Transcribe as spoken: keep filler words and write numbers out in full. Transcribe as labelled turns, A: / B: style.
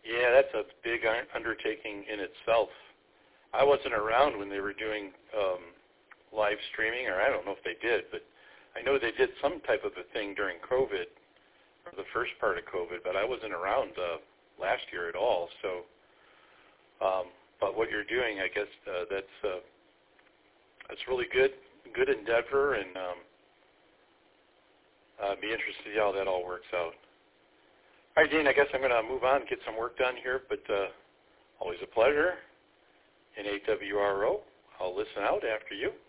A: Yeah, that's a big undertaking in itself. I wasn't around when they were doing um, live streaming, or I don't know if they did, but I know they did some type of a thing during COVID, or the first part of COVID, but I wasn't around uh, last year at all. So, um, but what you're doing, I guess uh, that's uh, that's really good, good endeavor, and um, uh, be interested to see how that all works out. All right, Dean, I guess I'm going to move on and get some work done here, but uh, always a pleasure. In A W R O, I'll listen out after you.